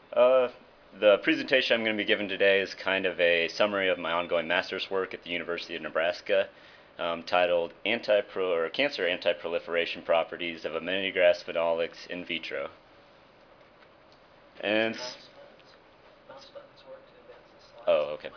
Uh, the presentation I'm going to be giving today is kind of a summary of my ongoing master's work at the University of Nebraska, titled Cancer Anti-Proliferation Properties of Amenity Grass Phenolics in Vitro. And Mouse buttons work to advance the slides. oh, okay.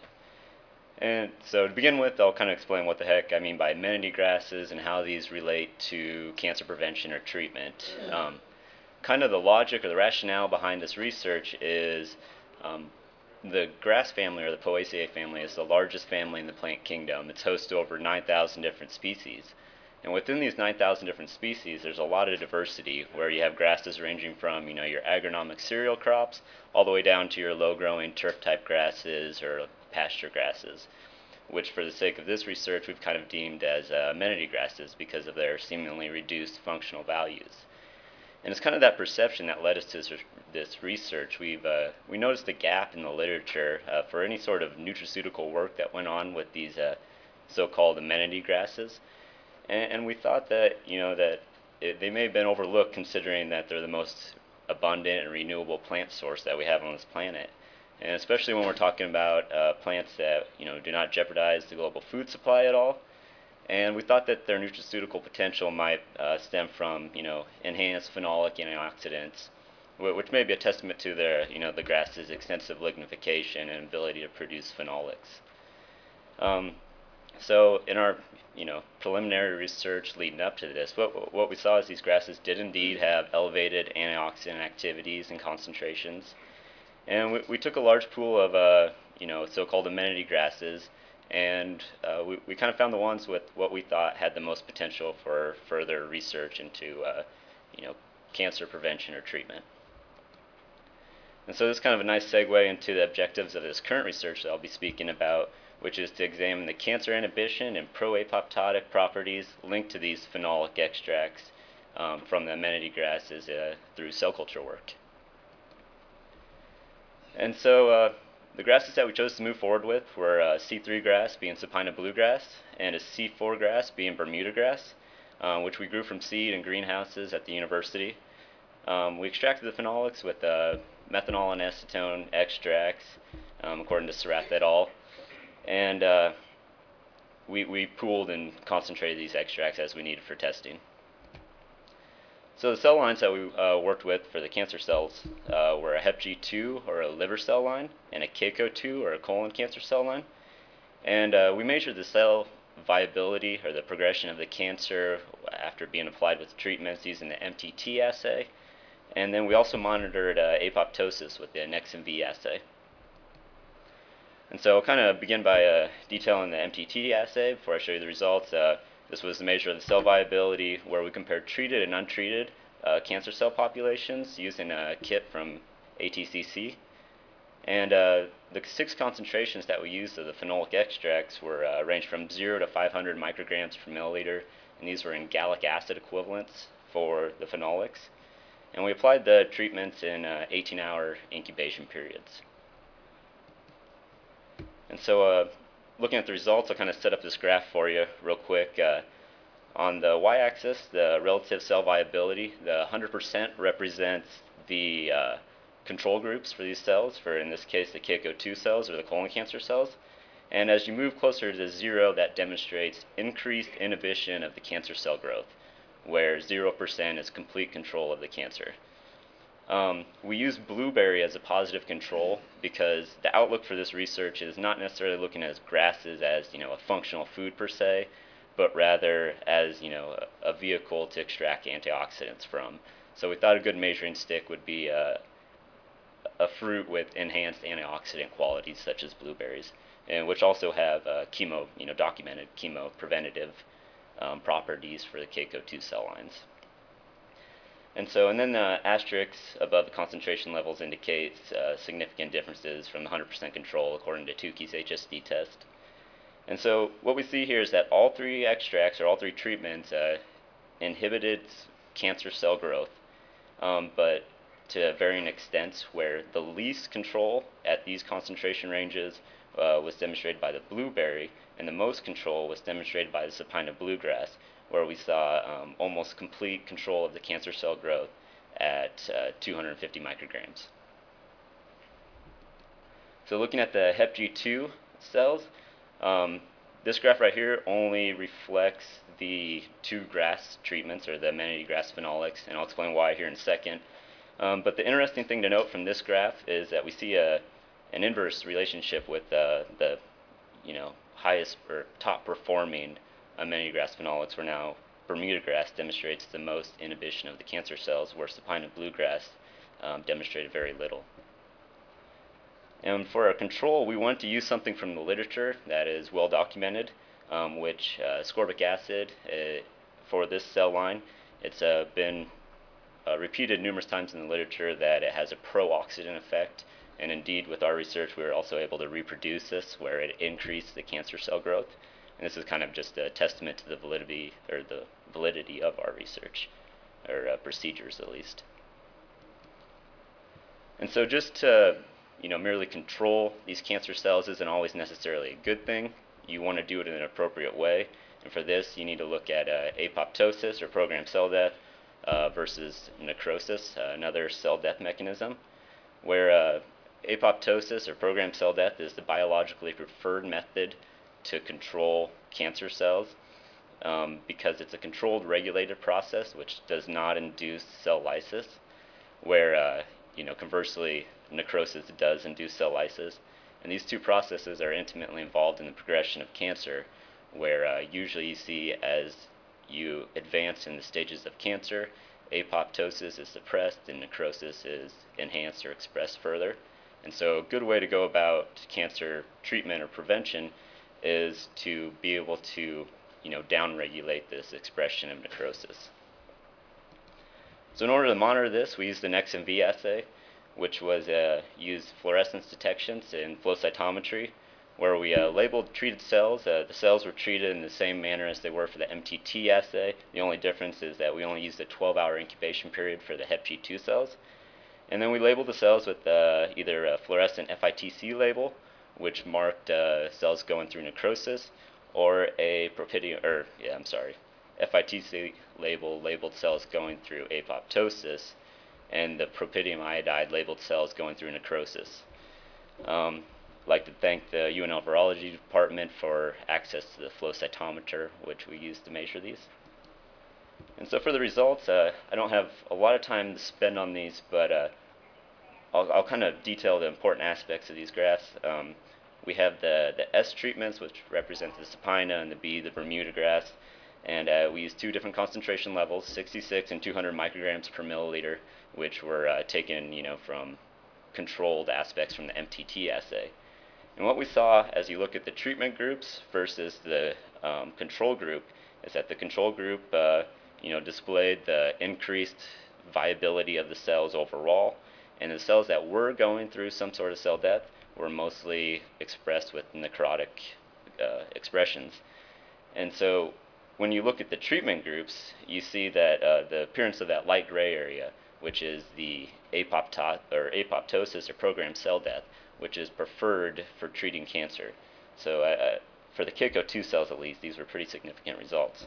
And so to begin with, I'll kind of explain what the heck I mean by amenity grasses and how these relate to cancer prevention or treatment. Kind of the logic or the rationale behind this research is um, the grass family or the Poaceae family is the largest family in the plant kingdom. It's host to over 9,000 different species. And within these 9,000 different species, there's a lot of diversity where you have grasses ranging from, your agronomic cereal crops all the way down to your low-growing turf-type grasses or pasture grasses, which for the sake of this research we've kind of deemed as amenity grasses because of their seemingly reduced functional values. And it's kind of that perception that led us to this research. We noticed a gap in the literature for any sort of nutraceutical work that went on with these so-called amenity grasses, and we thought that they may have been overlooked considering that they're the most abundant and renewable plant source that we have on this planet. And especially when we're talking about plants that do not jeopardize the global food supply at all, and we thought that their nutraceutical potential might stem from enhanced phenolic antioxidants, which may be a testament to the grass's extensive lignification and ability to produce phenolics. Um, so in our preliminary research leading up to this, what we saw is these grasses did indeed have elevated antioxidant activities and concentrations, and we took a large pool of so-called amenity grasses, and we kind of found the ones with what we thought had the most potential for further research into you know cancer prevention or treatment. And so this is kind of a nice segue into the objectives of this current research that I'll be speaking about, which is to examine the cancer inhibition and pro-apoptotic properties linked to these phenolic extracts from the amenity grasses through cell culture work. And so the grasses that we chose to move forward with were C3 grass being supina bluegrass and a C4 grass being Bermuda grass, which we grew from seed in greenhouses at the university. We extracted the phenolics with methanol and acetone extracts, according to Sarath et al. And we pooled and concentrated these extracts as we needed for testing. So the cell lines that we worked with for the cancer cells were a HepG2 or a liver cell line and a KCO2 or a colon cancer cell line. And we measured the cell viability or the progression of the cancer after being applied with treatments using the MTT assay. And then we also monitored apoptosis with the NextMV assay. And so I'll kind of begin by detailing the MTT assay before I show you the results. This was the measure of the cell viability where we compared treated and untreated cancer cell populations using a kit from ATCC. And the 6 concentrations that we used of the phenolic extracts were ranged from 0 to 500 micrograms per milliliter, and these were in gallic acid equivalents for the phenolics. And we applied the treatments in 18-hour incubation periods. And so looking at the results, I'll kind of set up this graph for you real quick. On the y-axis, the relative cell viability, the 100% represents the control groups for these cells, for in this case the KCO2 cells or the colon cancer cells. And as you move closer to 0, that demonstrates increased inhibition of the cancer cell growth, where 0% is complete control of the cancer. We use blueberry as a positive control because the outlook for this research is not necessarily looking at grasses as a functional food per se, but rather as a vehicle to extract antioxidants from. So we thought a good measuring stick would be a fruit with enhanced antioxidant qualities such as blueberries, and which also have documented chemo preventative properties for the KCO2 cell lines. And then the asterisks above the concentration levels indicates significant differences from the 100% control according to Tukey's HSD test. And so what we see here is that all 3 extracts or all 3 treatments inhibited cancer cell growth, but to varying extents, where the least control at these concentration ranges was demonstrated by the blueberry, and the most control was demonstrated by the supina bluegrass, where we saw almost complete control of the cancer cell growth at 250 micrograms. So looking at the HepG2 cells, this graph right here only reflects the 2 GRAS treatments, or the amenity GRAS phenolics, and I'll explain why here in a second. But the interesting thing to note from this graph is that we see an inverse relationship with the highest or top performing amenity GRAS phenolics, where now Bermuda grass demonstrates the most inhibition of the cancer cells, where supine and bluegrass demonstrated very little. And for our control, we want to use something from the literature that is well documented, which ascorbic acid for this cell line, it's been repeated numerous times in the literature that it has a pro-oxidant effect. And indeed, with our research, we were also able to reproduce this, where it increased the cancer cell growth. And this is kind of just a testament to the validity of our research, or procedures at least. And so just to merely control these cancer cells isn't always necessarily a good thing. You want to do it in an appropriate way. And for this, you need to look at apoptosis, or programmed cell death, versus necrosis, another cell death mechanism, where apoptosis, or programmed cell death, is the biologically preferred method to control cancer cells, because it's a controlled, regulated process which does not induce cell lysis, where conversely, necrosis does induce cell lysis. And these two processes are intimately involved in the progression of cancer, where usually you see, as you advance in the stages of cancer, apoptosis is suppressed and necrosis is enhanced or expressed further. And so a good way to go about cancer treatment or prevention is to be able to downregulate this expression of necrosis. So in order to monitor this, we used the NextMV assay, which was used fluorescence detections in flow cytometry, where we labeled treated cells. The cells were treated in the same manner as they were for the MTT assay. The only difference is that we only used a 12-hour incubation period for the HepG2 cells. And then we labeled the cells with either a fluorescent FITC label, which marked cells going through necrosis, or a FITC labeled cells going through apoptosis, and the propidium iodide labeled cells going through necrosis. I'd like to thank the UNL Virology Department for access to the flow cytometer, which we use to measure these. And so for the results, I don't have a lot of time to spend on these, but I'll kind of detail the important aspects of these graphs. We have the S treatments, which represent the supina, and the B, the Bermuda grass. And we used 2 different concentration levels, 66 and 200 micrograms per milliliter, which were taken from controlled aspects from the MTT assay. And what we saw, as you look at the treatment groups versus the control group, is that the control group displayed the increased viability of the cells overall, and the cells that were going through some sort of cell death were mostly expressed with necrotic expressions. And so when you look at the treatment groups, you see that the appearance of that light gray area, which is the apoptosis, or programmed cell death, which is preferred for treating cancer. So for the KICO2 cells at least, these were pretty significant results.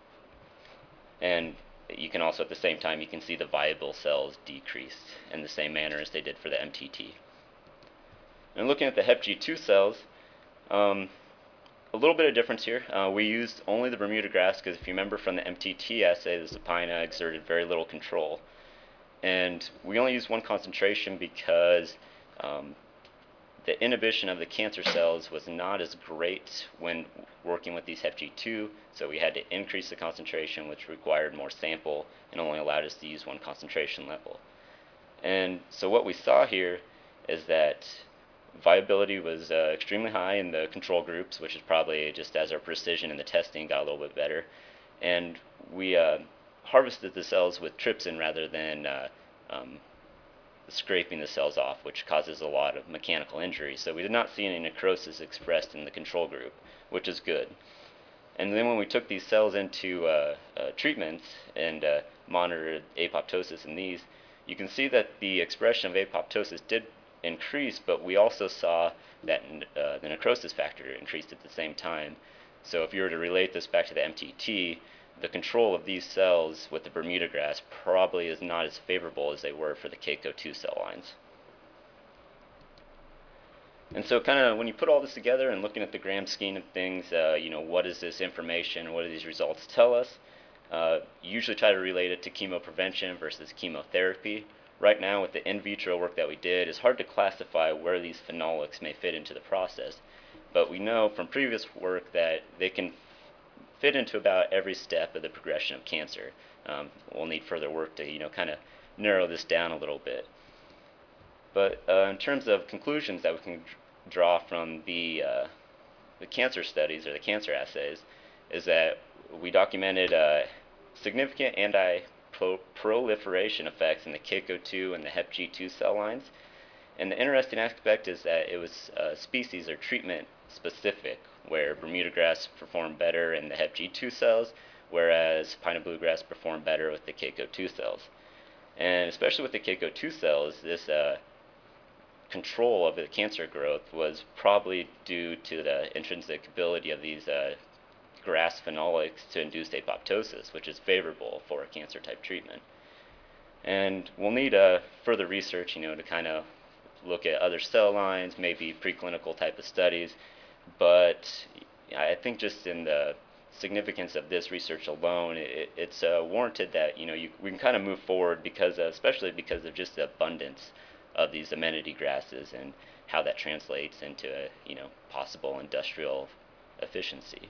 And you can also, at the same time, you can see the viable cells decreased in the same manner as they did for the MTT. And looking at the HepG2 cells, a little bit of difference here. We used only the Bermuda grass because, if you remember from the MTT assay, the supina exerted very little control. And we only used 1 concentration because the inhibition of the cancer cells was not as great when working with these HepG2, so we had to increase the concentration, which required more sample and only allowed us to use 1 concentration level. And so what we saw here is that viability was extremely high in the control groups, which is probably just as our precision in the testing got a little bit better. And we harvested the cells with trypsin rather than scraping the cells off, which causes a lot of mechanical injury. So we did not see any necrosis expressed in the control group, which is good. And then when we took these cells into treatments and monitored apoptosis in these, you can see that the expression of apoptosis did increase, but we also saw that the necrosis factor increased at the same time. So if you were to relate this back to the MTT, the control of these cells with the Bermuda grass probably is not as favorable as they were for the KICO2 cell lines. And so, kind of, when you put all this together and looking at the grand scheme of things, what is this information? What do these results tell us? You usually try to relate it to chemoprevention versus chemotherapy. Right now, with the in vitro work that we did, it's hard to classify where these phenolics may fit into the process. But we know from previous work that they can fit into about every step of the progression of cancer. We'll need further work to, kind of narrow this down a little bit. But in terms of conclusions that we can draw from the cancer studies or the cancer assays, is that we documented significant anti-proliferation effects in the KICO2 and the HepG2 cell lines. And the interesting aspect is that it was species or treatment specific, where Bermuda grass performed better in the HepG2 cells, whereas pine and bluegrass performed better with the KICO2 cells. And especially with the KICO2 cells, this control of the cancer growth was probably due to the intrinsic ability of these grass phenolics to induce apoptosis, which is favorable for a cancer type treatment. And we'll need further research, to kind of look at other cell lines, maybe preclinical type of studies. But I think just in the significance of this research alone, it's warranted that we can kind of move forward especially because of just the abundance of these amenity grasses and how that translates into possible industrial efficiency.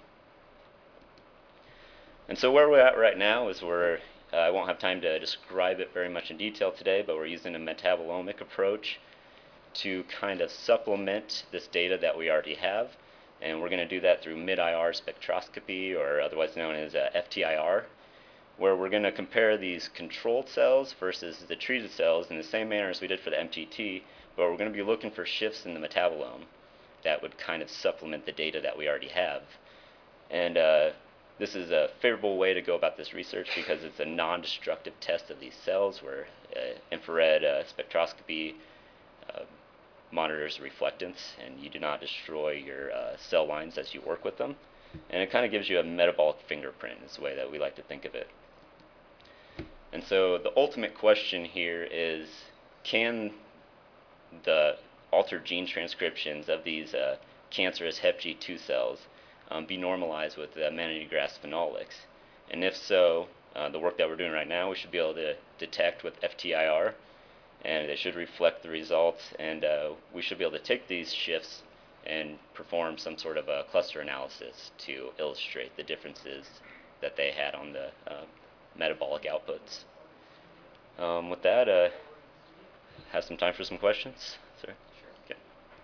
And so where we're at right now is I won't have time to describe it very much in detail today, but we're using a metabolomic approach to kind of supplement this data that we already have. And we're going to do that through mid-IR spectroscopy, or otherwise known as FTIR, where we're going to compare these controlled cells versus the treated cells in the same manner as we did for the MTT, but we're going to be looking for shifts in the metabolome that would kind of supplement the data that we already have. And this is a favorable way to go about this research because it's a non-destructive test of these cells where infrared spectroscopy monitors reflectance, and you do not destroy your cell lines as you work with them. And it kind of gives you a metabolic fingerprint is the way that we like to think of it. And so the ultimate question here is, can the altered gene transcriptions of these cancerous HepG2 cells be normalized with the amenity grass phenolics? And if so, the work that we're doing right now, we should be able to detect with FTIR, and it should reflect the results, and we should be able to take these shifts and perform some sort of a cluster analysis to illustrate the differences that they had on the metabolic outputs. With that, have some time for some questions? Sir? Sure.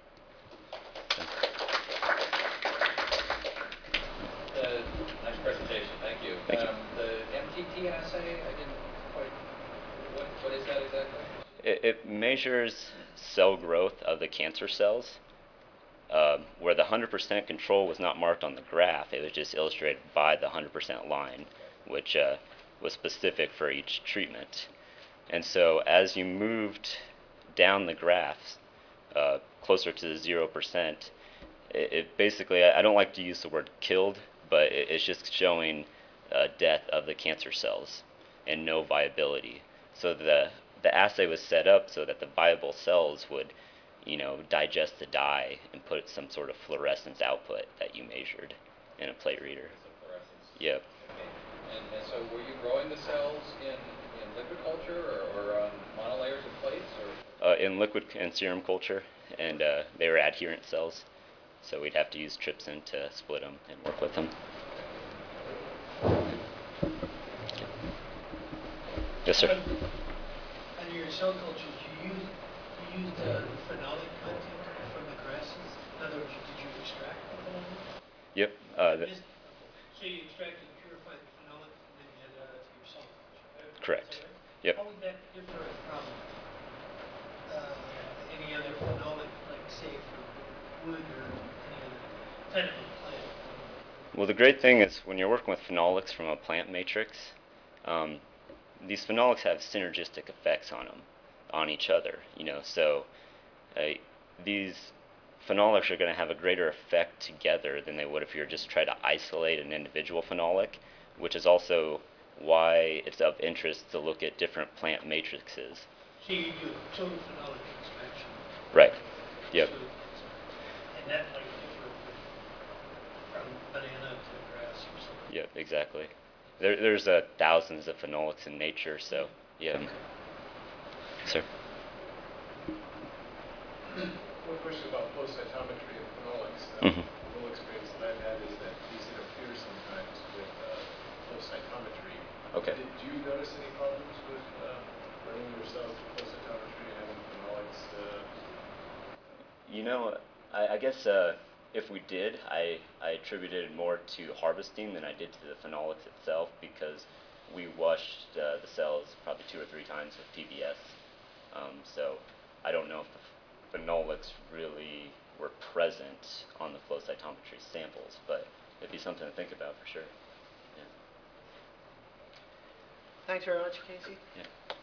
Okay. Nice presentation, thank you. Thank you. The MTT assay, I didn't quite, what is that exactly? It measures cell growth of the cancer cells, where the 100% control was not marked on the graph. It was just illustrated by the 100% line, which was specific for each treatment. And so as you moved down the graphs closer to the 0%, it basically, I don't like to use the word killed, but it's just showing death of the cancer cells and no viability. So the assay was set up so that the viable cells would digest the dye and put some sort of fluorescence output that you measured in a plate reader. Yep. Okay. And so were you growing the cells in liquid culture or on monolayers of plates? Or? In liquid and serum culture, and they were adherent cells, so we'd have to use trypsin to split them and work with them. Yes, sir. On your cell cultures, you used the phenolic content from the grasses? In other words, did you extract the phenolic? Yep. So you extracted and purified the phenolic, and then you had that to your cell culture? Correct. Right? Yep. How would that differ from any other phenolic, like say for wood or any other kind of a plant? Well, the great thing is when you're working with phenolics from a plant matrix, these phenolics have synergistic effects on each other. So these phenolics are going to have a greater effect together than they would if you were just trying to isolate an individual phenolic, which is also why it's of interest to look at different plant matrices. So you do total phenolic extraction? Right. Yep. exactly. There's thousands of phenolics in nature, so yeah. Sir. One question about flow cytometry and phenolics. Mhm. The little experience that I've had is that these interfere sometimes with flow cytometry. Okay. Do you notice any problems with running your cells through flow cytometry and having phenolics? You know, I guess if we did, I attributed it more to harvesting than I did to the phenolics itself because we washed the cells probably 2 or 3 times with PBS. So I don't know if the phenolics really were present on the flow cytometry samples, but it'd be something to think about for sure. Yeah. Thanks very much, Casey. Yeah.